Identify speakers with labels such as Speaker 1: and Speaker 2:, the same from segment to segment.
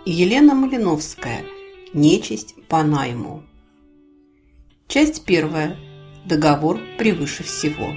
Speaker 1: Елена Малиновская. Нечисть по найму. Часть первая. Договор превыше всего.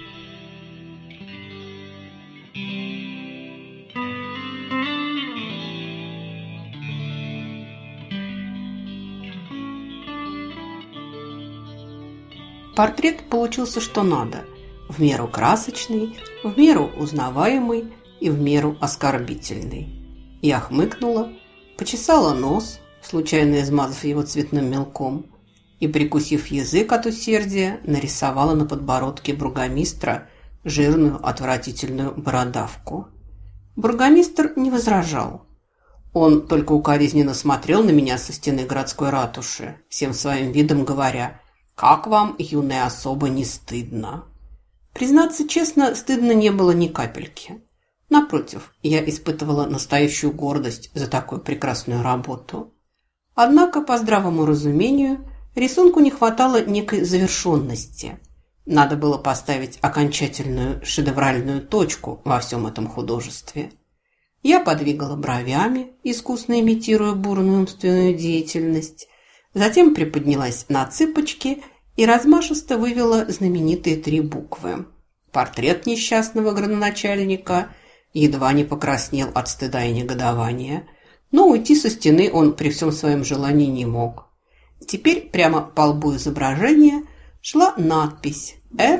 Speaker 1: Портрет получился что надо. В меру красочный, в меру узнаваемый и в меру оскорбительный. Я хмыкнула, почесала нос, случайно измазав его цветным мелком, и, прикусив язык от усердия, нарисовала на подбородке бургомистра жирную отвратительную бородавку. Бургомистр не возражал. Он только укоризненно смотрел на меня со стены городской ратуши, всем своим видом говоря: «Как вам, юная особа, не стыдно?» Признаться честно, стыдно не было ни капельки. Напротив, я испытывала настоящую гордость за такую прекрасную работу. Однако, по здравому разумению, рисунку не хватало некой завершенности. Надо было поставить окончательную шедевральную точку во всем этом художестве. Я подвигала бровями, искусно имитируя бурную умственную деятельность, затем приподнялась на цыпочки и размашисто вывела знаменитые 3 буквы. Портрет несчастного градоначальника едва не покраснел от стыда и негодования, но уйти со стены он при всем своем желании не мог. Теперь прямо по лбу изображения шла надпись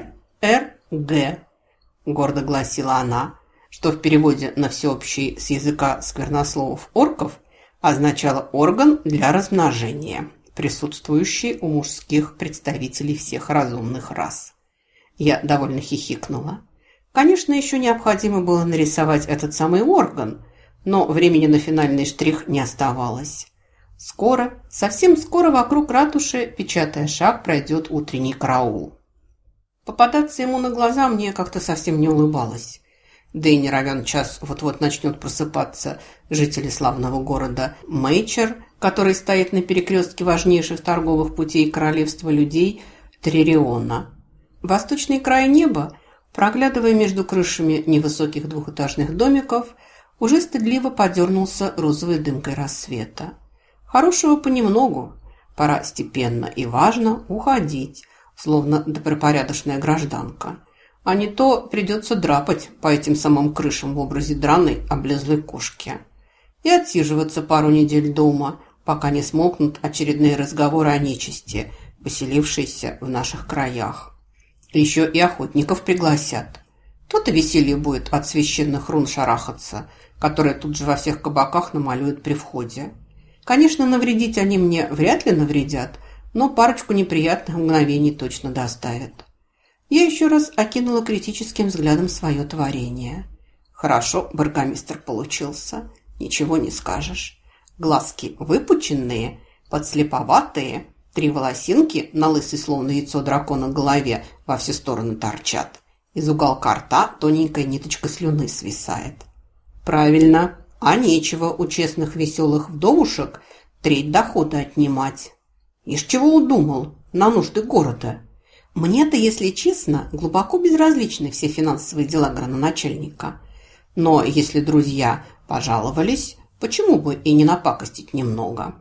Speaker 1: «РРГ», гордо гласила она, что в переводе на всеобщий с языка сквернословов орков означало «орган для размножения», присутствующий у мужских представителей всех разумных рас. Я довольно хихикнула. Конечно, еще необходимо было нарисовать этот самый орган, но времени на финальный штрих не оставалось. Скоро, совсем скоро вокруг ратуши, печатая шаг, пройдет утренний караул. Попадаться ему на глаза мне как-то совсем не улыбалось. Да и не равен час вот-вот начнет просыпаться жители славного города Мэйчер, который стоит на перекрестке важнейших торговых путей королевства людей Тририона. Восточный край неба, проглядывая между крышами невысоких двухэтажных домиков, уже стыдливо подернулся розовой дымкой рассвета. Хорошего понемногу, пора степенно и важно уходить, словно добропорядочная гражданка. А не то придется драпать по этим самым крышам в образе драной облезлой кошки. И отсиживаться пару недель дома, пока не смолкнут очередные разговоры о нечисти, поселившейся в наших краях. Еще и охотников пригласят. То-то веселье будет от священных рун шарахаться, которые тут же во всех кабаках намалюют при входе. Конечно, навредить они мне вряд ли навредят, но парочку неприятных мгновений точно доставят. Я еще раз окинула критическим взглядом свое творение. Хорошо бургомистр получился, ничего не скажешь. Глазки выпученные, подслеповатые, 3 волосинки на лысой, словно яйцо дракона, голове во все стороны торчат. Из уголка рта тоненькая ниточка слюны свисает. Правильно, а нечего у честных веселых вдовушек треть дохода отнимать. Ишь чего удумал на нужды города? Мне-то, если честно, глубоко безразличны все финансовые дела градоначальника. Но если друзья пожаловались, почему бы и не напакостить немного?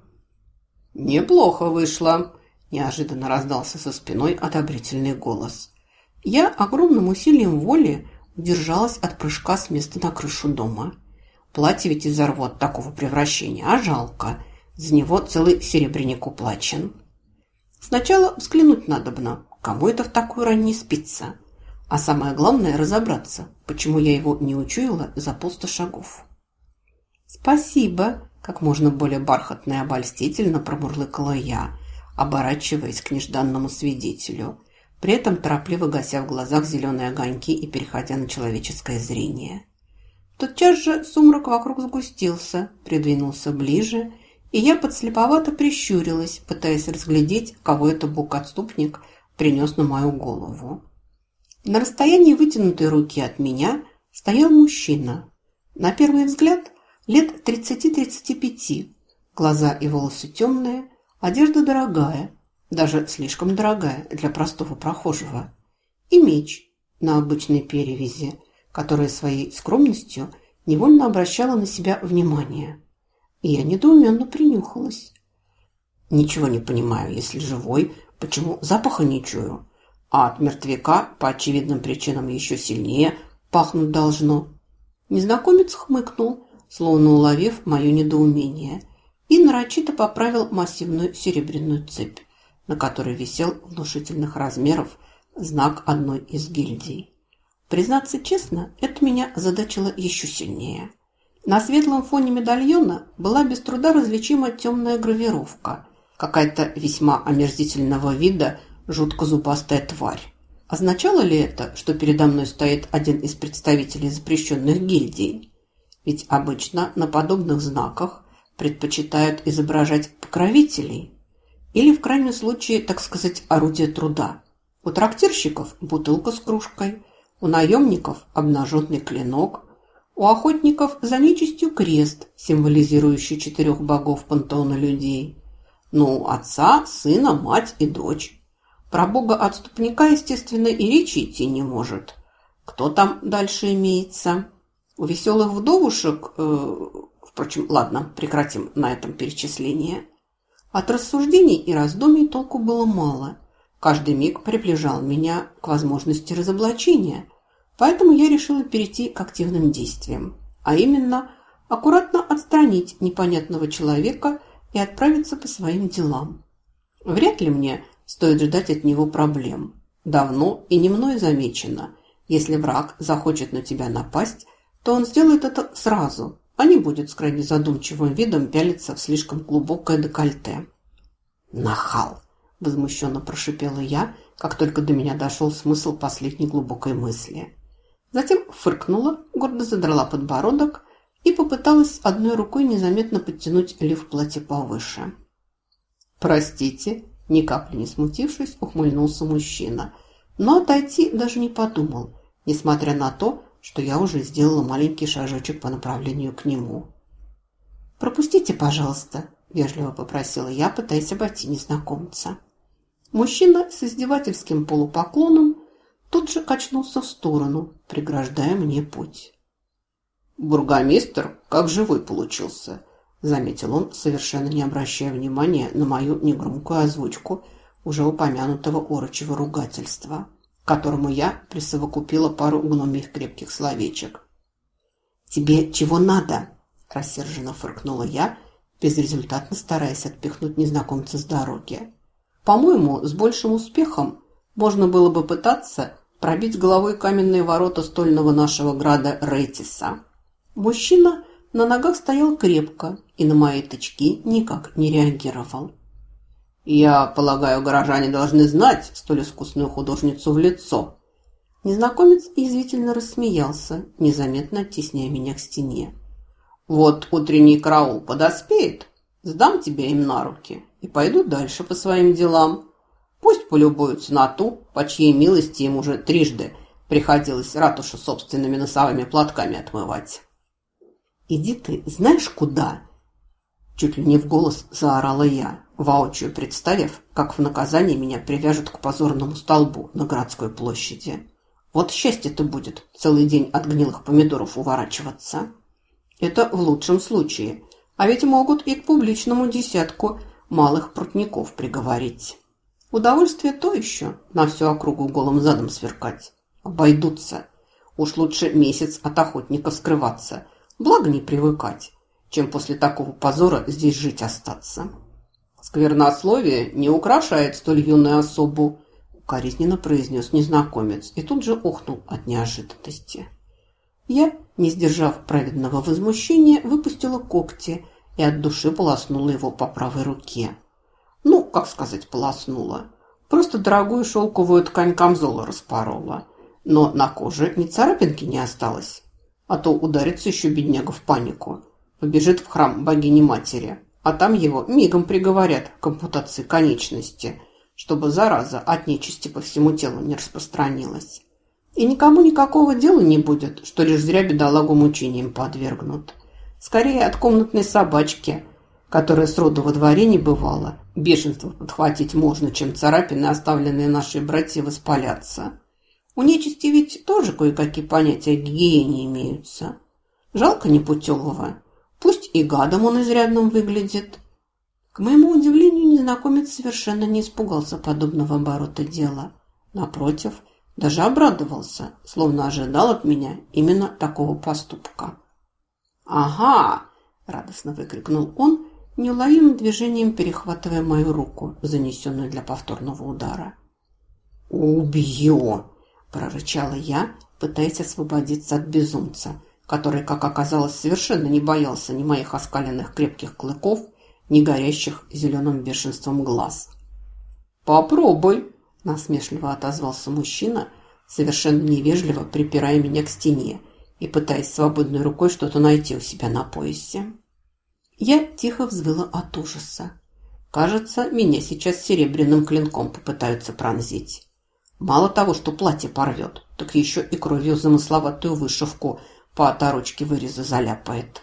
Speaker 1: «Неплохо вышло», – неожиданно раздался со спиной одобрительный голос. Я огромным усилием воли удержалась от прыжка с места на крышу дома. Платье ведь изорву от такого превращения, а жалко. За него целый серебряник уплачен. Сначала взглянуть надобно, кому это в такую рань не спится. А самое главное – разобраться, почему я его не учуяла за полста шагов. «Спасибо», – как можно более бархатно и обольстительно промурлыкала я, оборачиваясь к нежданному свидетелю, при этом торопливо гася в глазах зеленые огоньки и переходя на человеческое зрение. Тотчас же сумрак вокруг сгустился, придвинулся ближе, и я подслеповато прищурилась, пытаясь разглядеть, кого это бог-отступник принес на мою голову. На расстоянии вытянутой руки от меня стоял мужчина. На первый взгляд лет 30-35, глаза и волосы темные, одежда дорогая, даже слишком дорогая для простого прохожего, и меч на обычной перевязи, которая своей скромностью невольно обращала на себя внимание. И я недоуменно принюхалась. Ничего не понимаю, если живой, почему запаха не чую? А от мертвяка по очевидным причинам еще сильнее пахнуть должно. Незнакомец хмыкнул, словно уловив мое недоумение, и нарочито поправил массивную серебряную цепь, на которой висел внушительных размеров знак одной из гильдий. Признаться честно, это меня озадачило еще сильнее. На светлом фоне медальона была без труда различима темная гравировка, какая-то весьма омерзительного вида жутко зубастая тварь. Означало ли это, что передо мной стоит один из представителей запрещенных гильдий? Ведь обычно на подобных знаках предпочитают изображать покровителей или, в крайнем случае, так сказать, орудие труда. У трактирщиков бутылка с кружкой, у наемников обнаженный клинок, у охотников за нечистью крест, символизирующий 4 богов пантеона людей. Ну, отца, сына, мать и дочь. Про бога-отступника, естественно, и речи идти не может. Кто там дальше имеется? У веселых вдовушек... Впрочем, ладно, прекратим на этом перечисление. От рассуждений и раздумий толку было мало. Каждый миг приближал меня к возможности разоблачения, поэтому я решила перейти к активным действиям, а именно аккуратно отстранить непонятного человека и отправиться по своим делам. Вряд ли мне стоит ждать от него проблем. Давно и не мной замечено, если враг захочет на тебя напасть, то он сделает это сразу, а не будет с крайне задумчивым видом пялиться в слишком глубокое декольте. «Нахал!» – возмущенно прошипела я, как только до меня дошел смысл последней глубокой мысли. Затем фыркнула, гордо задрала подбородок и попыталась одной рукой незаметно подтянуть лиф платья повыше. «Простите», – ни капли не смутившись, ухмыльнулся мужчина, но отойти даже не подумал, несмотря на то, что я уже сделала маленький шажочек по направлению к нему. «Пропустите, пожалуйста», – вежливо попросила я, пытаясь обойти незнакомца. Мужчина с издевательским полупоклоном тут же качнулся в сторону, преграждая мне путь. «Бургомистр как живой получился», – заметил он, совершенно не обращая внимания на мою негромкую озвучку уже упомянутого орочьего ругательства, к которому я присовокупила пару гномьих крепких словечек. «Тебе чего надо?» – рассерженно фыркнула я, безрезультатно стараясь отпихнуть незнакомца с дороги. По-моему, с большим успехом можно было бы пытаться пробить головой каменные ворота стольного нашего града Рейтиса. Мужчина на ногах стоял крепко и на мои тычки никак не реагировал. «Я полагаю, горожане должны знать столь искусную художницу в лицо». Незнакомец язвительно рассмеялся, незаметно оттесняя меня к стене. «Вот утренний караул подоспеет, сдам тебя им на руки и пойду дальше по своим делам. Пусть полюбуются на ту, по чьей милости им уже трижды приходилось ратушу собственными носовыми платками отмывать». «Иди ты знаешь куда?» Чуть ли не в голос заорала я, воочию представив, как в наказание меня привяжут к позорному столбу на городской площади. Вот счастье-то будет целый день от гнилых помидоров уворачиваться. Это в лучшем случае, а ведь могут и к публичному десятку малых прутников приговорить. Удовольствие то еще, на всю округу голым задом сверкать. Обойдутся. Уж лучше месяц от охотников скрываться, благо не привыкать, чем после такого позора здесь жить остаться. «Сквернословие не украшает столь юную особу», – укоризненно произнес незнакомец и тут же охнул от неожиданности. Я, не сдержав праведного возмущения, выпустила когти и от души полоснула его по правой руке. Ну, как сказать, полоснула. Просто дорогую шелковую ткань камзола распорола. Но на коже ни царапинки не осталось. А то ударится еще бедняга в панику. Побежит в храм богини-матери, а там его мигом приговорят к ампутации конечности, чтобы зараза от нечисти по всему телу не распространилась. И никому никакого дела не будет, что лишь зря бедолагу мучениям подвергнут. Скорее от комнатной собачки, которая сроду во дворе не бывала, бешенство подхватить можно, чем царапины, оставленные нашей братьей, воспалятся. У нечисти ведь тоже кое-какие понятия о гигиене имеются. Жалко непутевого. Пусть и гадом он изрядным выглядит». К моему удивлению, незнакомец совершенно не испугался подобного оборота дела. Напротив, даже обрадовался, словно ожидал от меня именно такого поступка. «Ага!» – радостно выкрикнул он, неуловимым движением перехватывая мою руку, занесенную для повторного удара. «Убью!» – прорычала я, пытаясь освободиться от безумца, который, как оказалось, совершенно не боялся ни моих оскаленных крепких клыков, ни горящих зеленым бешенством глаз. «Попробуй!» – насмешливо отозвался мужчина, совершенно невежливо припирая меня к стене и пытаясь свободной рукой что-то найти у себя на поясе. Я тихо взвыла от ужаса. Кажется, меня сейчас серебряным клинком попытаются пронзить. Мало того, что платье порвет, так еще и кровью замысловатую вышивку по оторочке выреза заляпает.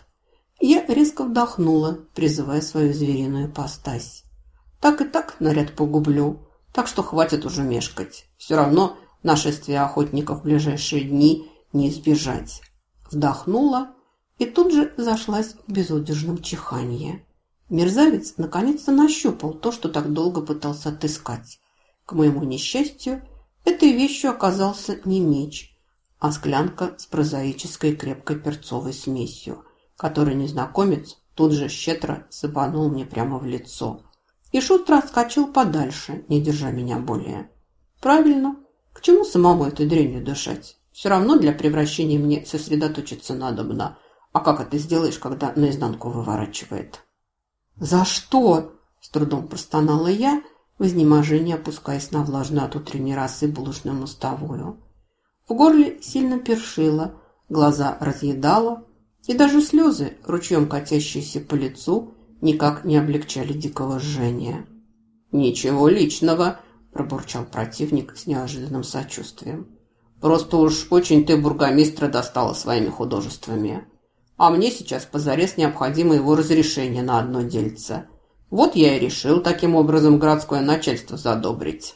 Speaker 1: Я резко вдохнула, призывая свою звериную ипостась. Так и так наряд погублю, так что хватит уже мешкать. Все равно нашествия охотников в ближайшие дни не избежать. Вдохнула и тут же зашлась в безудержном чиханье. Мерзавец наконец-то нащупал то, что так долго пытался отыскать. К моему несчастью, этой вещью оказался не меч, а склянка с прозаической крепкой перцовой смесью, который незнакомец тут же щедро сыпанул мне прямо в лицо. И шустро отскочил подальше, не держа меня более. Правильно, к чему самому этой дрянью дышать? Все равно для превращения мне сосредоточиться надобно. А как это сделаешь, когда наизнанку выворачивает? «За что?» – с трудом простонала я, в изнеможении опускаясь на влажную от утренней росы булочную мостовую. В горле сильно першило, глаза разъедало, и даже слезы, ручьем катящиеся по лицу, никак не облегчали дикого жжения. «Ничего личного», – пробурчал противник с неожиданным сочувствием. «Просто уж очень ты бургомистра достала своими художествами. А мне сейчас позарез необходимо его разрешение на одно дельце. Вот я и решил таким образом городское начальство задобрить».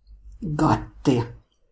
Speaker 1: «Гад ты!»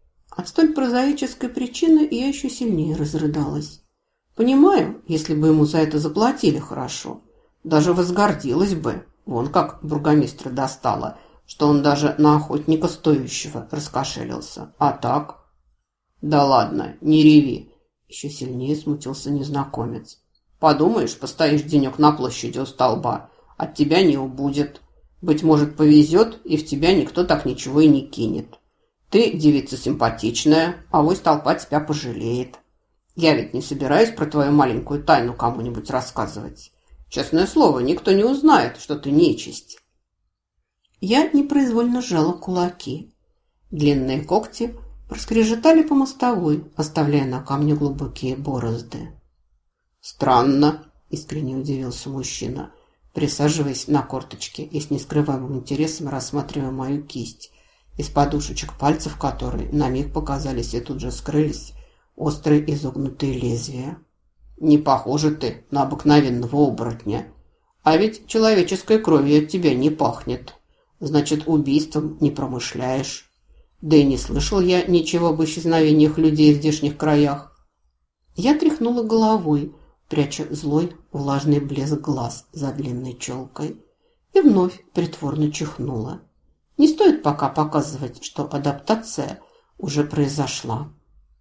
Speaker 1: От столь прозаической причины я еще сильнее разрыдалась. Понимаю, если бы ему за это заплатили хорошо, даже возгордилась бы. Вон как бургомистра достала, что он даже на охотника стоящего раскошелился. А так? «Да ладно, не реви!» Еще сильнее смутился незнакомец. «Подумаешь, постоишь денек на площади у столба, от тебя не убудет. Быть может, повезет, и в тебя никто так ничего и не кинет. Ты девица симпатичная, авось толпа тебя пожалеет. Я ведь не собираюсь про твою маленькую тайну кому-нибудь рассказывать. Честное слово, никто не узнает, что ты нечисть». Я непроизвольно сжала кулаки. Длинные когти проскрежетали по мостовой, оставляя на камне глубокие борозды. «Странно», – искренне удивился мужчина, присаживаясь на корточки и с нескрываемым интересом рассматривая мою кисть, из подушечек пальцев которой на миг показались и тут же скрылись острые изогнутые лезвия. «Не похожа ты на обыкновенного оборотня. А ведь человеческой кровью от тебя не пахнет. Значит, убийством не промышляешь. Да и не слышал я ничего об исчезновениях людей в здешних краях». Я тряхнула головой, пряча злой влажный блеск глаз за длинной челкой, и вновь притворно чихнула. Не стоит пока показывать, что адаптация уже произошла.